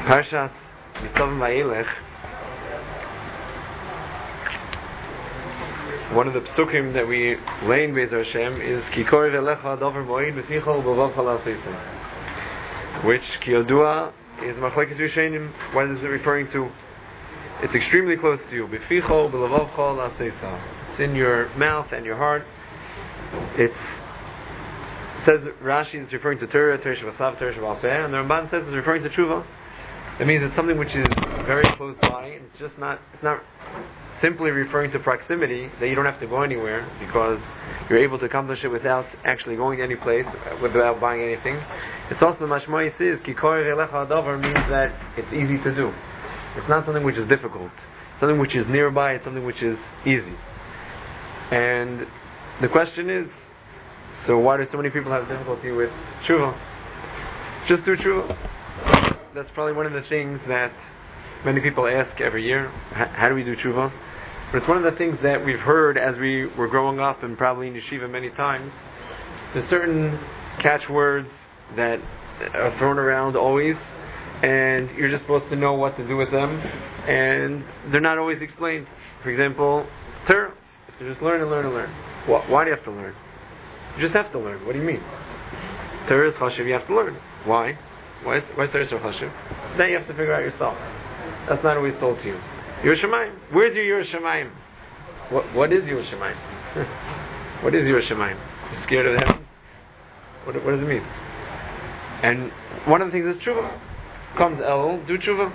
Parshas Nitzavim Vayelech. One of the psukim that we lay in Beis Hashem is Ki Korev Elecha Dover Moed B'Ficho U'B'Vav Chal Seisem, which Ki Yodua is Machlekes Rishonim. What is it referring to? It's extremely close to you. B'Ficho U'B'Vav Chal Seisem. It's in your mouth and your heart. It says Rashi is referring to Torah, Torah Shabbasav, Torah Shabbat Peh, and the Ramban says it's referring to Tshuva. That means it's something which is very close by. It's not simply referring to proximity, that you don't have to go anywhere because you're able to accomplish it without actually going to any place, without buying anything. It's also the mashmois is Ki Korev Elecha Davar means that it's easy to do. It's not something which is difficult. It's something which is nearby. It's something which is easy. And the question is, so why do so many people have difficulty with tshuva? Just do tshuva. That's probably one of the things that many people ask every year. How do we do tshuva? But it's one of the things that we've heard as we were growing up, and probably in yeshiva many times. There's certain catchwords that are thrown around always, and you're just supposed to know what to do with them, and they're not always explained. For example, Torah. You just learn and learn and learn. Why do you have to learn? You just have to learn. What do you mean? Torah is chashuv, you have to learn. Why? Why is Torah so chashuv? Then you have to figure out yourself. That's not always told to you. Yerushalayim. Where's your Yerushalayim? What is Yerushalayim? What is Yerushalayim? You scared of heaven? What does it mean? And one of the things is tshuva. Comes El, do tshuva.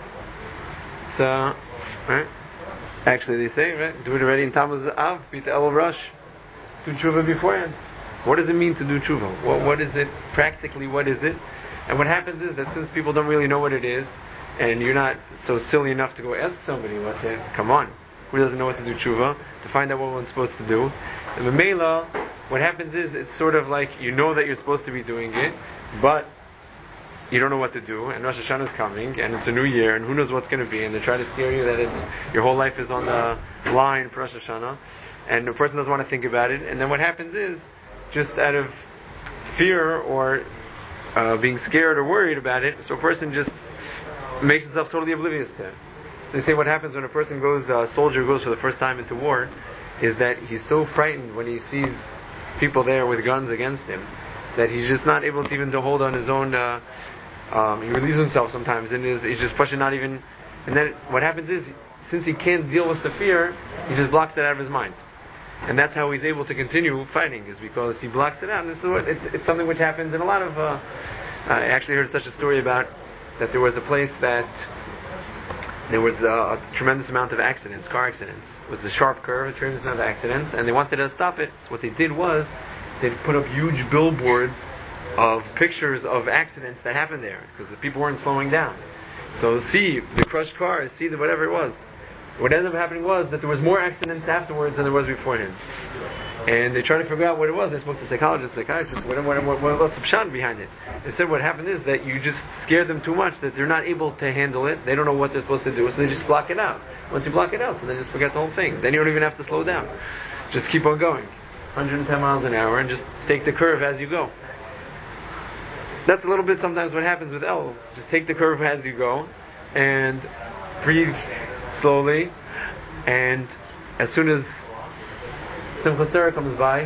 So, right? Actually, they say, right? Do it already in Tammuz Av, beat the El Rush. Do tshuva beforehand. What does it mean to do tshuva? What is it? Practically, what is it? And what happens is that since people don't really know what it is, and you're not so silly enough to go ask somebody what to, come on, who doesn't know what to do tshuva, to find out what one's supposed to do. And the Mela, what happens is, it's sort of like, you know that you're supposed to be doing it, but you don't know what to do, and Rosh Hashanah is coming, and it's a new year, and who knows what's going to be, and they try to scare you that your whole life is on the line for Rosh Hashanah, and the person doesn't want to think about it, and then what happens is, just out of fear or being scared or worried about it, so a person just makes himself totally oblivious to it. They say what happens when a soldier goes for the first time into war, is that he's so frightened when he sees people there with guns against him, that he's just not able to even to hold on his own, he relieves himself sometimes, and he's just pushing not even, and then what happens is, since he can't deal with the fear, he just blocks it out of his mind. And that's how he's able to continue fighting, is because he blocks it out. And it's something which happens in a lot of, I actually heard such a story about that there was a place that there was a tremendous amount of accidents, car accidents. It was a sharp curve, a tremendous amount of accidents, and they wanted to stop it. So what they did was, they put up huge billboards of pictures of accidents that happened there, because the people weren't slowing down. So see the crushed cars, see the whatever it was. What ended up happening was that there was more accidents afterwards than there was beforehand. And they tried to figure out what it was. They spoke to psychologists, psychiatrists, what's the pshat behind it? They said what happened is that you just scared them too much, that they're not able to handle it, they don't know what they're supposed to do, so they just block it out. Once you block it out, so they just forget the whole thing. Then you don't even have to slow down. Just keep on going. 110 miles an hour, and just take the curve as you go. That's a little bit sometimes what happens with El. Just take the curve as you go, and breathe slowly, and as soon as Simchas Torah comes by,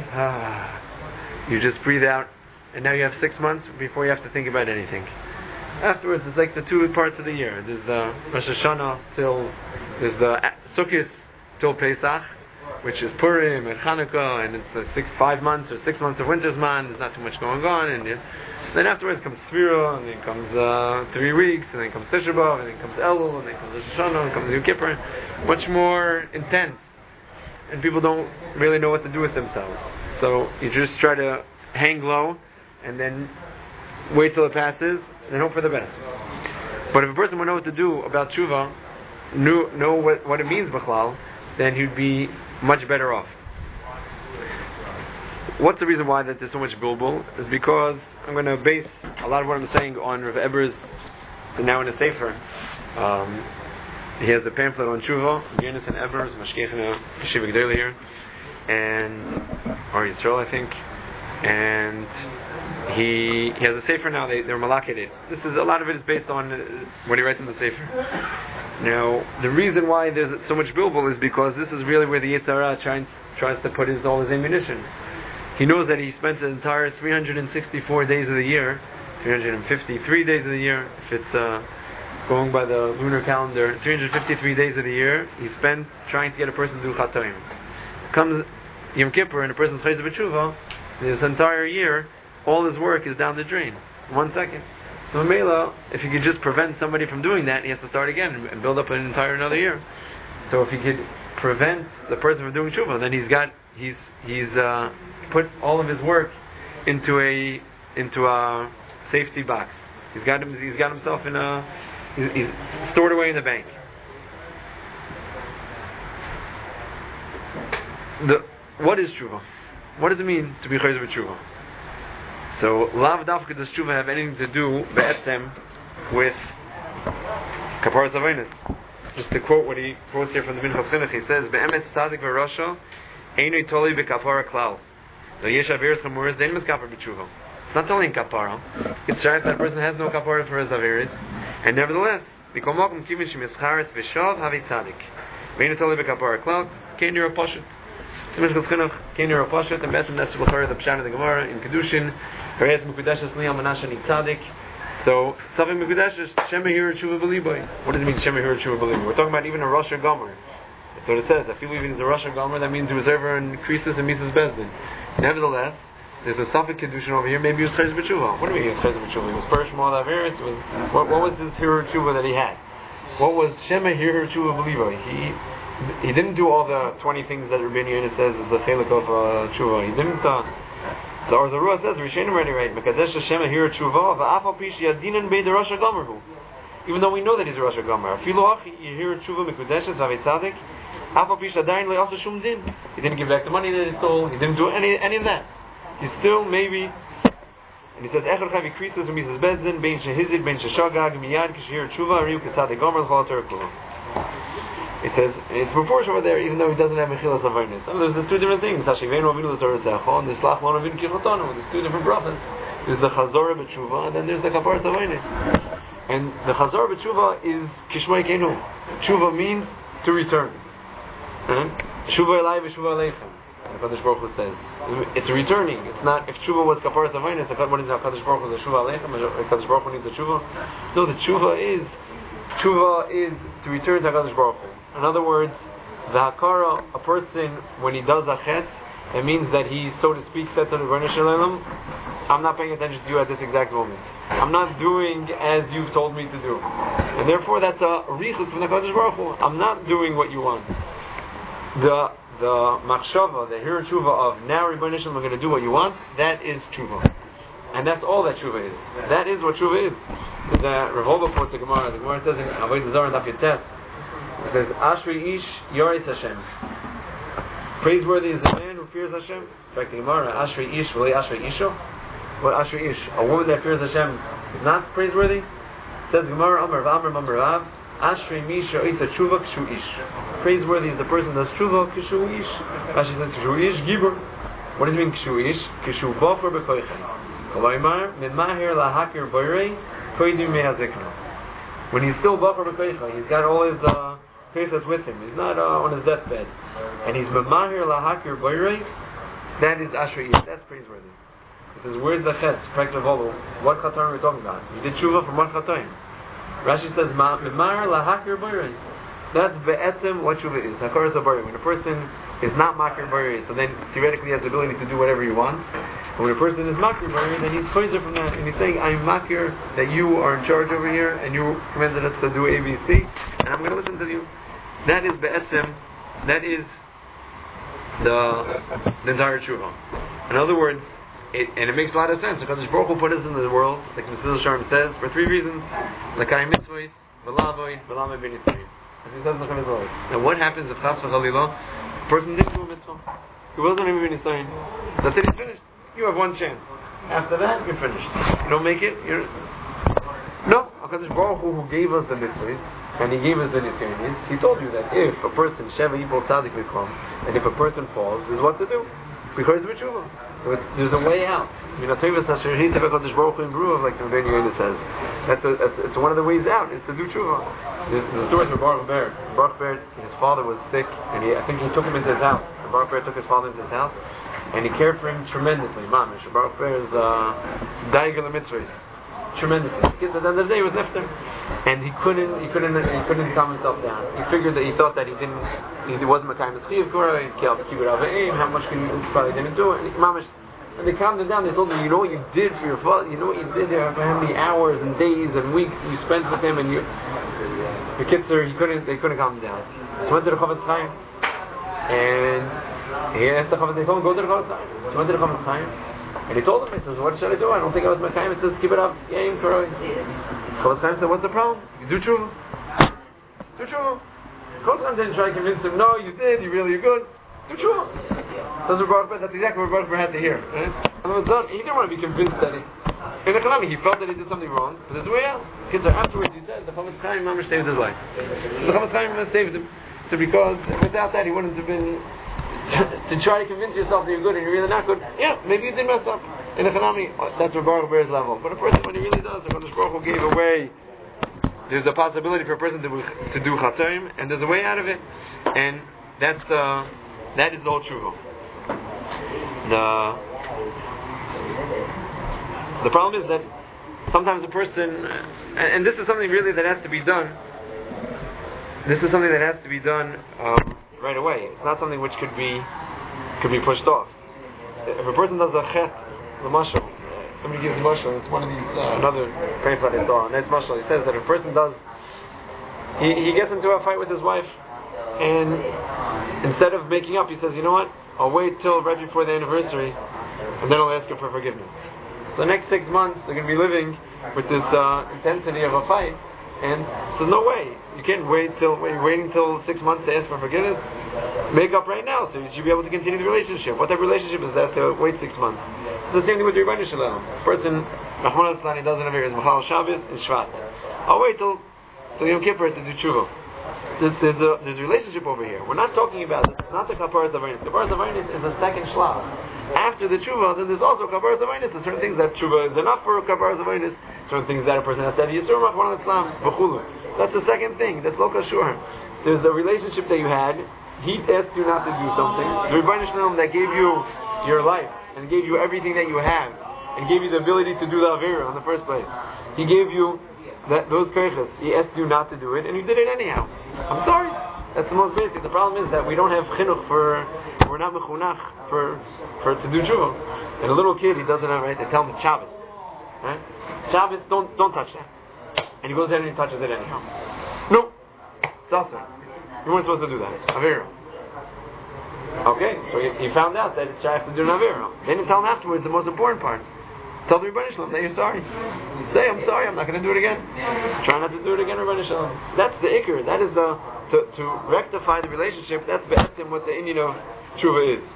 you just breathe out, and now you have 6 months before you have to think about anything. Afterwards, it's like the 2 parts of the year. There's the Rosh Hashanah there's the Sukkot till Pesach, which is Purim and Chanukah, and it's 5 months or 6 months of winter's man. There's not too much going on, and then afterwards comes Sfira, and then comes 3 weeks, and then comes Tisha B'Av, and then comes Elul, and then comes Rosh Hashanah, and then comes Yom Kippur. Much more intense, and people don't really know what to do with themselves. So you just try to hang low, and then wait till it passes, and hope for the best. But if a person would know what to do about tshuva, know what it means b'chlal, then he'd be much better off. What's the reason why that there's so much bilbul? Is because I'm going to base a lot of what I'm saying on Rav Eber's, now in a Sefer. He has a pamphlet on tshuva, Yenis and Eber's, Mashkiach in a Yeshiva G'dayla here, and or Yisrael, I think. and he has a sefer now. They're malaked. This is a lot of it is based on what he writes in the sefer. Now, the reason why there's so much bilbul is because this is really where the Yetzer Hara tries to put all his ammunition. He knows that he spent the entire 364 days of the year, 353 days of the year, if it's going by the lunar calendar, 353 days of the year, he spent trying to get a person to do Chatoim. Comes Yom Kippur and a person's Chayzer B'Tshuva, this entire year, all his work is down the drain. 1 second. So Mela, if he could just prevent somebody from doing that, he has to start again and build up an entire another year. So if he could prevent the person from doing tshuva, then he's put all of his work into a safety box. He's got himself in he's stored away in the bank. What is tshuva? What does it mean to be chayzer b'tshuva? So, lav dafka does tshuva have anything to do be'etzem with kaparas aveinos? Just to quote what he quotes here from the Minchas Chinuch, he says, "Be'emes tzadik v'rasha einoi toli b'kapara klal. Lo yesh averes chamuras dein miskapar b'tshuva." It's not only in kapara. It's right that a person has no kapara for his averes, and nevertheless, b'kol makom kivin shemischaretz v'shav havi tzadik. Einoi toli b'kapara klal kein yira pashut. The Minchas Chinuch kein yira pashut, and that's the L'chara the Pshan of the Gemara in Kedushin. So, Savim Mekudeshes, Shema Hira Tshuva B'Liboy. What does it mean, Shema Hira Tshuva B'Liboy? We're talking about even a Rosh Gomer. That's what it says. I feel even as a Rosh Gomer, that means he was ever in Krisis and Mises Bezdin. Nevertheless, there's a Safik Kedushin over here, maybe he was Chayzer B'Tshuva. What do we mean he was Chayzer B'Tshuva? He was Perish Mo'ad Averis. What was this Hira Tshuva that he had? What was Shema Hira Tshuva B'Liboy? He didn't do all the 20 things that Rabbeinu Yonah says is the chelik of Tshuva. He didn't... The Or Zarua says, Rishenim already right, Mekadesh Hashem Ahira Tshuva, V'afal Pish Yadinan Beid Rosh Gomer. Even though we know that he's a Rosh Gomer. Afilu Achi Yahira Tshuva Mekudeshes V'avei Tzadik, Afal Pish Adayin Lo Yasa Shum Din. He didn't give back the money that he stole, he didn't do any of that. He's still maybe, and he says, Echad Chavi Kristus V'Mises Bezdin, Bein Shehizik, Bein Sheshagag, Miyad, Kishahira Tshuva, Ariu Ketzadik Gomer, L'chol HaTorah Kula. It says, it's proportion over there, even though he doesn't have Mechilas Avaynis. There's two different things. Hashivenu Avinu L'Torah Zecho, and there's Slach Mon Avinu Kichotanu. There's two different prophets. There's the Chazorah B'Tshuva, and then there's the Kaparas Avaynis. And the Chazorah B'Tshuva is Kishmai Kenu. Tshuva means to return. Tshuva Elai V'Tshuva Aleichem. HaKadosh Baruch Hu says. It's returning. It's not, if Tshuva was Kaparas Avaynis, what is HaKadosh Baruch Hu, the Tshuva Aleichem, HaKadosh Baruch Hu needs the Tshuva. No, the Tshuva is to return to HaKadosh Baruch Hu. In other words, the Hakara, a person, when he does a chet, it means that he, so to speak, said to the Rebbeinu Shalom, I'm not paying attention to you at this exact moment. I'm not doing as you've told me to do. And therefore that's a richus from the HaKadosh Baruch Hu. I'm not doing what you want. The machshava, the hira tshuva of now Rebbeinu Shalom, I'm going to do what you want, that is tshuva. And that's all that tshuva is. That is what tshuva is. The Rehoboth quotes the Gemara. The Gemara says in Avodah Zarah Daf Yud Tet, it says, Ashri Ish Yoris Hashem. Praiseworthy is the man who fears Hashem. In fact, the Gemara, Ashri Ish, really Ashri Isho? What Ashri Ish? A woman that fears Hashem is not praiseworthy? It says Gemara, Amar V'Amar Mamar Rav, Ashri Misha Isa Tshuva Kshu Ish. Praiseworthy is the person that does Tshuva Kshu Ish. Rashi says, Kshu Ish Gibur. What does it mean Kshu Ish? Kshu Bofer B'Koichem. Kolaymar, Memahir Lahakir Boirei, Koidim Mehazikna. When he's still Bofer B'Koichem, he's got all his Peichas with him. He's not on his deathbed. And he's Memahir Lahakir Boirei, that is Ashri Ish. That's praiseworthy. He says, where's the chet? Practical Volu. What Chatan are we talking about? You did Tshuva from what Chatan? Rashi says, Memahir Lahakir Boirei. That's be'etzem what tshuva is. Hakaras habari. When a person is not makir bari, so then theoretically he has the ability to do whatever he wants. And when a person is makir bari, then he's chayzer from that, and he's saying, I'm makir that you are in charge over here, and you commanded us to do A, B, C, and I'm going to listen to you. That is be'etzem. That is the entire tshuva. In other words, it makes a lot of sense because Baruch Hu put us in the world, like Mesilas Sharm says, for three reasons: l'kayim mitzvot, v'la'avoid, v'la'med b'nitzvot. Now what happens if Chas v'Chalila, the person didn't do a mitzvah? He wasn't even in sign. That's it, he's finished. You have one chance. After that, you're finished. You don't make it, you're... No, HaKadosh Baruch Hu, who gave us the mitzvahs, and He gave us the nisyonis, He told you that if a person, Sheva Yipol Tzadik Vikom, and if a person falls, this is what to do. Because of tshuva. There's a way out. Like the Ben Yehuda says. It's one of the ways out, is to do tshuva. The stories of Baruch Ber. Baruch Ber, his father was sick, and I think he took him into his house. Baruch Ber took his father into his house, and he cared for him tremendously. Mamish. Baruch Ber is Daigel Mitzvahs. Tremendously. At the end of the day, he was nifter, and he couldn't calm himself down. He thought that he wasn't Makayim Eschiv Korah, he killed Kibbut Avayim, how much he probably didn't do it. And they calmed him down. They told him, you know what you did for your father, you know what you did there, for how many hours and days and weeks you spent with him, and the kids they couldn't calm him down. So he went to the Chofetz Chaim, and he asked the Chofetz, they told him, go to the Chofetz Chaim. So he went to the Chofetz Chaim, and he told him, he says, what should I do? I don't think I was Makayim. It says, keep it up, Yayim Korah. Chofetz Chaim said, what's the problem? You do tshuva. Do tshuva. Chofetz Chaim didn't try to convince him, no, you did, you're good. Do tshuva. That's exactly what Baruch Ber had to hear. Right? He didn't want to be convinced that in economy he felt that he did something wrong, but there's a way out. Kids, afterwards he said the Chofetz Chaim Mamash saved his life. The Chofetz Chaim saved him. So because without that he wouldn't have been to try to convince yourself that you're good and you're really not good. Yeah, maybe you did mess up. In economy, that's where Baruch Ber's level. But a person, when he really does, when the Baruch Hu gave away, there's a possibility for a person to do Chatzayim, and there's a way out of it, and that is the whole tshuva. The problem is that sometimes a person, and this is something really that has to be done. This is something that has to be done right away. It's not something which could be pushed off. If a person does a chet, the mashal, somebody gives the mashal. It's one of these another prank that I saw, and that's mashal. He says that if a person does, he gets into a fight with his wife, and instead of making up, he says, you know what? I'll wait till right before the anniversary, and then I'll ask her for forgiveness. So the next 6 months, they're going to be living with this intensity of a fight, and so no way. You can't waiting till 6 months to ask for forgiveness. Make up right now, so you should be able to continue the relationship. What type of relationship is that to wait 6 months? It's the same thing with your Rebbeinu Shalom. Person, Rahman al-Islam, he doesn't have his Machal Shabbos and Shvat. I'll wait till Yom Kippur to do tshuva. There's a relationship over here. We're not talking about this. It's not the Kaparas Avaynis. Kaparas Avaynis is the second shlav. After the tshuva, then there's also Kaparas Avaynis. There's certain things that tshuva is enough for Kaparas Avaynis. Certain things that a person has to have Yisur Machman al-Islam v'chulu. That's the second thing. That's lo kashur. There's the relationship that you had. He asked you not to do something. The Rebbeinu Shalom that gave you your life and gave you everything that you have and gave you the ability to do the Avera in the first place. He gave you those kerches. He asked you not to do it, and you did it anyhow. I'm sorry. That's the most basic. The problem is that we don't have chinuch we're not mechunach for to do tshuva. And a little kid, he doesn't have, right? They tell him it's Shabbos. Right? Shabbos, don't touch that. And he goes ahead and he touches it anyhow. No. Sasser. You weren't supposed to do that. Avera. Okay, so he found out that it's have to do an Avera. They didn't tell him afterwards the most important part. Tell the Rebbeinu Shalom that you're sorry. Say, I'm sorry, I'm not going to do it again. Try not to do it again, Rebbeinu Shalom. That's the ikr. That is to rectify the relationship. That's be'etzim what the Indian of tshuva is.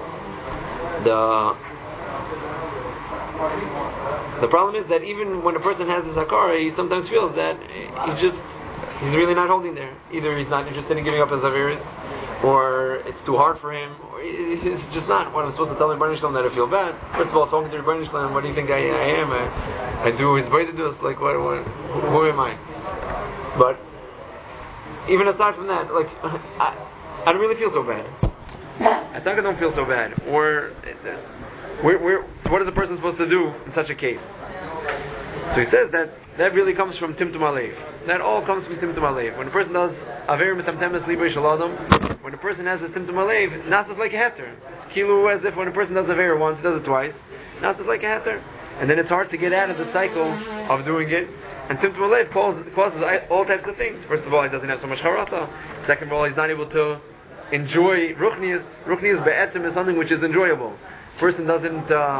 The problem is that even when a person has this hakara, he sometimes feels that he's really not holding there. Either he's not interested in giving up his averis, or it's too hard for him, or it's just not. What I'm supposed to tell the Rebbeinu Shalom that I feel bad. First of all, talking to the Rebbeinu Shalom, what do you think I am? I do his way to do this. Like, who am I? But even aside from that, like, I don't really feel so bad. I think I don't feel so bad. Or what is a person supposed to do in such a case? So he says that really comes from Timtum Alev. That all comes from Timtum Alev. When a person does Aver Metamtemes Librei Shaladam, when a person has this Timtum Alev, Nasas like a heter. It's kilu as if when a person does Aver once, he does it twice. Nasas like a heter. And then it's hard to get out of the cycle of doing it. And Timtum Alev causes all types of things. First of all, he doesn't have so much charata. Second of all, he's not able to enjoy Ruchnius. Ruchnius be'etzim is something which is enjoyable. Person doesn't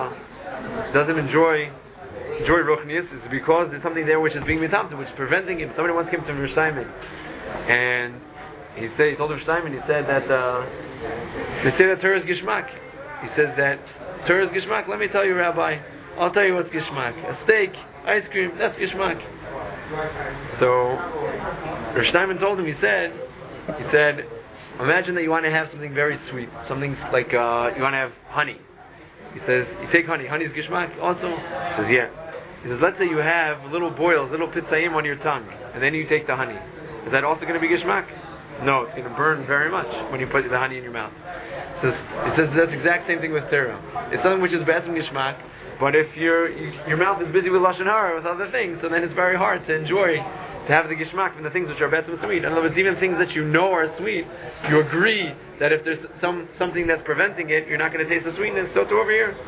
enjoy Ruchnius is because there's something there which is being mitamtim, which is preventing him. Somebody once came to Rosh Simon, and he told Rosh Simon, he said that they say that Torah is Gishmak. He says that Torah is Gishmak. Let me tell you, Rabbi, I'll tell you what's Gishmak. A steak, ice cream, that's Gishmak. So Rosh Simon told him, he said, imagine that you want to have something very sweet, something like you want to have honey. He says, you take honey. Honey is gishmak also? He says, yeah. He says, let's say you have little boils, little pitzayim on your tongue, and then you take the honey. Is that also going to be gishmak? No, it's going to burn very much when you put the honey in your mouth. It says that's the exact same thing with Torah. It's something which is bad in gishmak, but if your mouth is busy with lashon hara, with other things, so then it's very hard to enjoy, to have the gishmak from the things which are bad and sweet. In other words, even things that you know are sweet, you agree that if there's something that's preventing it, you're not going to taste the sweetness. So too over here.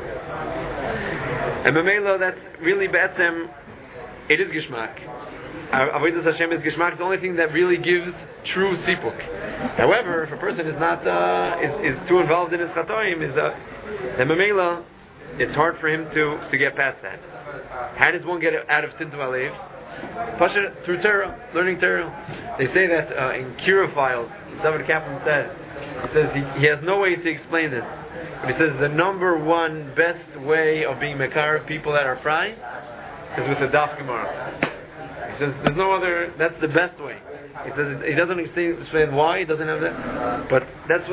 And Mamela, that's really be'etzem, it is gishmak. Avodas Hashem is gishmak, the only thing that really gives true sipuk. However, if a person is not is too involved in his chatoim, then Mamela, it's hard for him to get past that. How does one get out of Tintu Alev? Pasha, through Torah, learning Torah. They say that in Kira files, David Kaplan says he has no way to explain this. But he says the number one best way of being Mekar of people that are fry is with the Daf Gemara. He says there's no other, that's the best way. He says he doesn't explain why he doesn't have that, but that's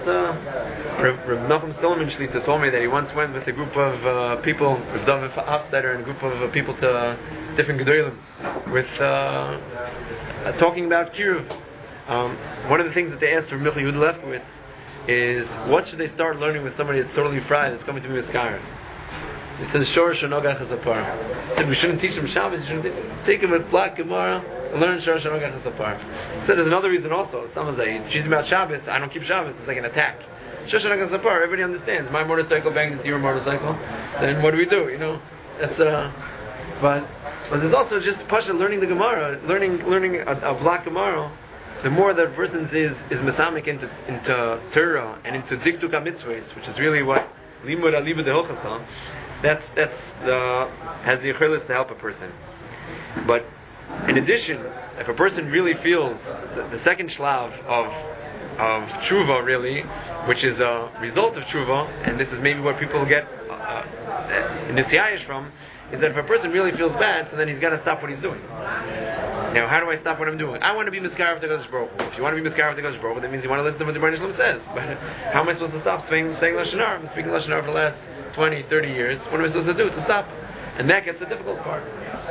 Rav Nachum Stolman Shlita told me that he once went with a group of people, with David Hofstadter and a group of people to different Gedolim, with talking about Kiruv. One of the things that they asked for Michal Yud Lefkowitz is, what should they start learning with somebody that's totally fried, that's coming to be Miskara? He says, Shor Shanogach Hasapar. He said, we shouldn't teach them Shabbos, we shouldn't take them with Black Gemara and learn Shor Shanogach Hasapar. He said, there's another reason also. Someone says, she's about Shabbos, I don't keep Shabbos, it's like an attack. Shor Shanogach Hasapar, everybody understands. My motorcycle bangs into your motorcycle, then what do? You know? That's, but there's also just Pasha learning the Gemara, learning a Black Gemara. The more that a person is mesamik into Torah and into Diktuk HaMitzvahs, which is really what Limud Alibud DeHilchasa, that's has the ability to help a person. But in addition, if a person really feels the second shlav of tshuva, really, which is a result of tshuva, and this is maybe what people get nisiyayish from, is that if a person really feels bad, so then he's got to stop what he's doing. Now, how do I stop what I'm doing? I want to be Miskar of the Kodesh Baruch Hu. If you want to be Miskar of the Kodesh Baruch Hu, that means you want to listen to what the Rebbeinu Shalom says. But how am I supposed to stop saying Lashon Hara? I'm speaking Lashon Hara for the last 20, 30 years. What am I supposed to do to stop? And that gets the difficult part.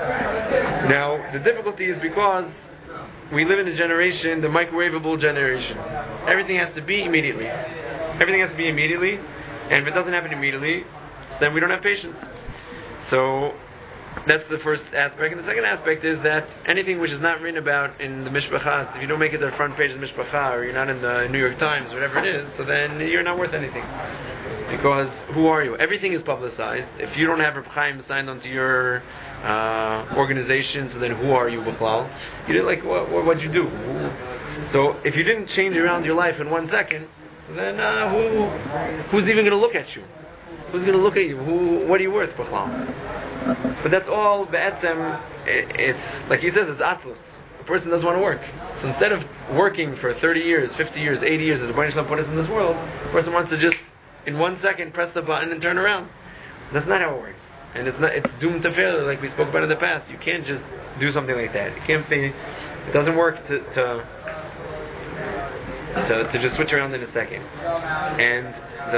Now, the difficulty is because we live in a generation, the microwavable generation. Everything has to be immediately. Everything has to be immediately. And if it doesn't happen immediately, then we don't have patience. So that's the first aspect. And the second aspect is that anything which is not written about in the Mishpachah, if you don't make it the front page of the Mishpachah, or you're not in the New York Times, whatever it is, so then you're not worth anything. Because who are you? Everything is publicized. If you don't have Reb Chaim signed onto your organization, so then who are you, B'chlal? You did like, what'd you do? So if you didn't change around your life in 1 second, so then who's even going to look at you? Who's going to look at you? What are you worth, B'chlal? But that's all be'etzem. It's like he says, it's atzlus. A person doesn't want to work. So instead of working for 30 years, 50 years, 80 years, as the Rebbeinu Shalom put us in this world, a person wants to just, in 1 second, press the button and turn around. That's not how it works. And it's doomed to failure, like we spoke about in the past. You can't just do something like that. You can't say, it doesn't work to just switch around in a second. And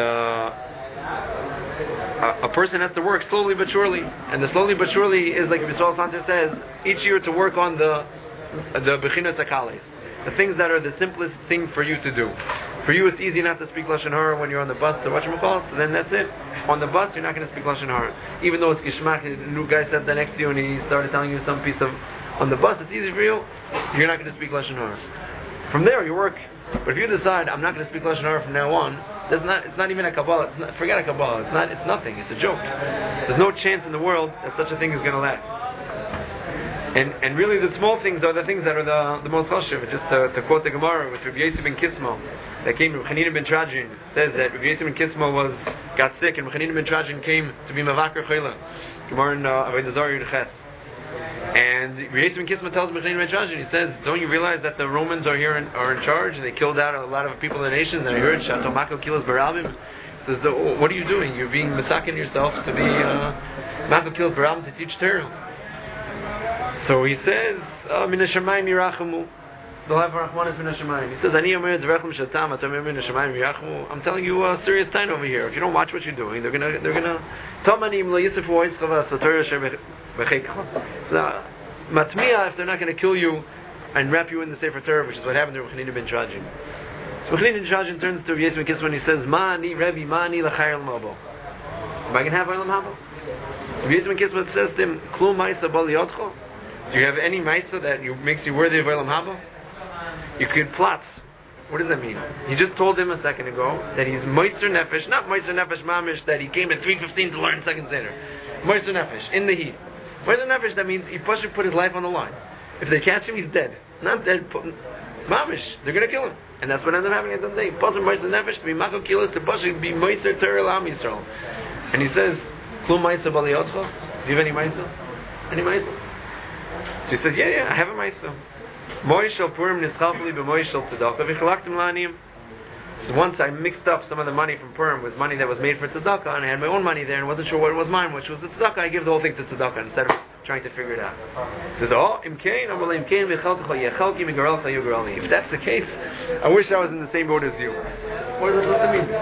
a person has to work slowly but surely, and the slowly but surely is like Yisrael Santer says, each year to work on the Bechinas HaKales, the things that are the simplest thing for you to do. For you, it's easy not to speak Lashon Hara when you're on the bus to watch Mekal, so then that's it. On the bus, you're not going to speak Lashon Hara. Even though it's Gishmak, a new guy sat there next to you and he started telling you some piece of, on the bus, it's easy for you, you're not going to speak Lashon Hara. From there, you work. But if you decide, I'm not going to speak Lashon Hara from now on, it's not even a Kabbalah. Forget a Kabbalah. It's nothing. It's a joke. There's no chance in the world that such a thing is going to last. And really, the small things are the things that are the most chashuv. Just to quote the Gemara with Rabbi Yosef ben Kismo, that came. Rabbi Chanina ben Trajin says that Rabbi Yosef ben Kismo got sick, and Rabbi Chanina ben Trajin came to be mavaker chayla. Gemara in Avodah Zarah Yud Ches. And Rabbi Yosef ben Kismo tells Rabbi Chanina ben Trajin, he says, don't you realize that the Romans are in charge, and they killed out a lot of people in the nations? And I heard Shatomako kills Barabim. He says, what are you doing? You're being misakin yourself to be Mako kills Barabim to teach Torah. So he says, Min hashamayim yirachamu. they'll have Rachmanis min Hashemayim. He says, Ani Omer Dvechem Shatam Atam min Hashemayim V'Yachmu. I'm telling you a serious time over here. If you don't watch what you're doing, they're gonna Tamanim Lo Yisif Oitzchava Sator Asher B'Cheikcha. So Matmiya, if they're not going to kill you and wrap you in the Sefer Torah, which is what happened to Rechanina ben Trajin. So Rechanina ben Trajin turns to Yisrael Kisman when he says, Ma'ani Rebbe Ma'ani L'Chayr L'Mabo. Am I going to have Olam Haba? So Yisrael Kisman says to him, Klum Ma'isa Bal Yodcho. Do you have any Ma'isa that makes you worthy of Olam Haba? You could plot. What does that mean? He just told him a second ago that he's Moitzer Nefesh, not Moitzer Nefesh Mamish, that he came at 3:15 to learn second Seder. Moitzer Nefesh, in the heat. Moitzer Nefesh, that means he put his life on the line. If they catch him, he's dead. Not dead, Mamish. They're going to kill him. And that's what ends up happening at the day. Pasuk Moitzer Nefesh, to be Mako Kilos, to Pasuk be Moitzer Torah L'Am Yisrael. And he says, Klum Ma'isa Bal Yodcho. Do you have any Ma'isa? Any Ma'isa? So he says, yeah, I have a Ma'isa. So once I mixed up some of the money from Purim with money that was made for tzedakah, and I had my own money there and wasn't sure what was mine, which was the tzedakah, I give the whole thing to tzedakah instead of trying to figure it out. He says, if that's the case, I wish I was in the same boat as you. What does that mean?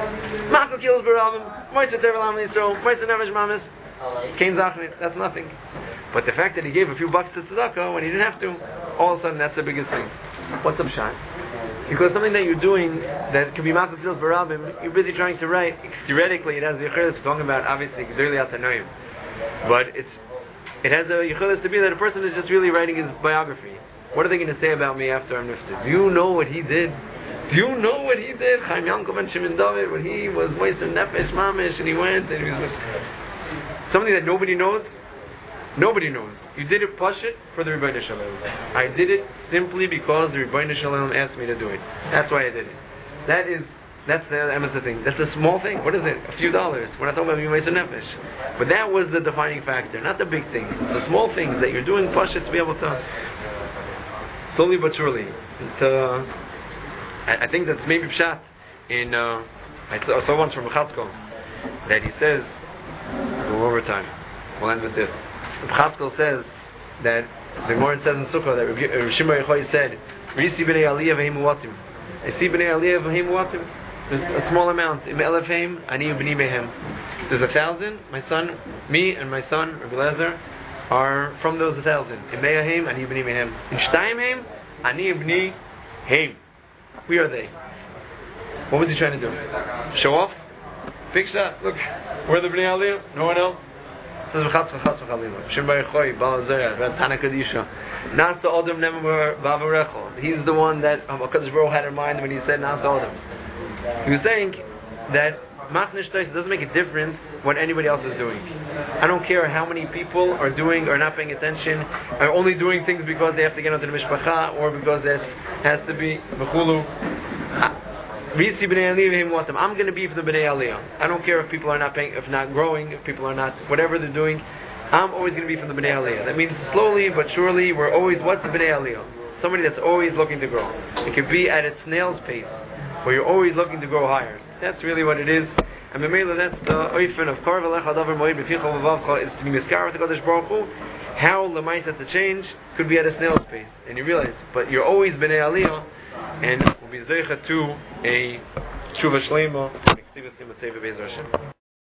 That's nothing. But the fact that he gave a few bucks to tzedakah when he didn't have to, all of a sudden that's the biggest thing. What's the pshat? Because something that you're doing that could be matzah tzils barabim, you're busy trying to write. Theoretically, it has the yichudus talking about obviously clearly atanoim, but it has a yichudus to be that a person is just really writing his biography. What are they going to say about me after I'm nifted? Do you know what he did? Do you know what he did? Chaim Yankov and Shimon David, when he was Moiser Nefesh Mamish and he went and he was something that nobody knows. Nobody knows. You did it pashut for the Rebbeinu Shalom. I did it simply because the Rebbeinu Shalom asked me to do it. That's why I did it. That's the emes thing. That's a small thing. What is it? A few dollars. We're not talking about Yimei Nefesh. But that was the defining factor, not the big things. The small things that you're doing pashut to be able to slowly but surely. I think that's maybe pshat in I saw once from Chatzko that he says, go over time. We'll end with this. Chatzkel says that the Gemara says in Sukkah that Rav Shimon Yochai said, "Risi b'nei aliyah v'hem uvatim." I see b'nei aliyah v'hem uvatim. There's a small amount. Im elefheim ani b'ni mehem. There's 1,000. My son, me, and my son Rabbi Eliezer are from those 1,000. Im me'ahem ani b'ni mehem. In shtayimhem ani b'ni heim. We are they. What was he trying to do? Show off? Big shot. Look, we're the b'nei aliyah. No one else. Says he's the one that HaKadosh Baruch had in mind when he said Nasa Odom. He was saying that it doesn't make a difference what anybody else is doing. I don't care how many people are doing or not paying attention, are only doing things because they have to get onto the mishpacha or because that has to be mechulu. I'm going to be for the B'nai Aliyah. I don't care if people are not paying, if not growing, if people are not, whatever they're doing, I'm always going to be for the B'nai Aliyah. That means slowly but surely, we're always, what's the B'nai Aliyah? Somebody that's always looking to grow. It could be at a snail's pace, where you're always looking to grow higher. That's really what it is. And Memela, that's the oifen of Korv Alecha Davar Moed B'ficha V'Vavcha, is to be miskar with the Kodesh Baruch Hu. How the mindset to change could be at a snail's pace. And you realize, but you're always B'nai Aliyah, and we'll be zeicha to a tshuva shleima.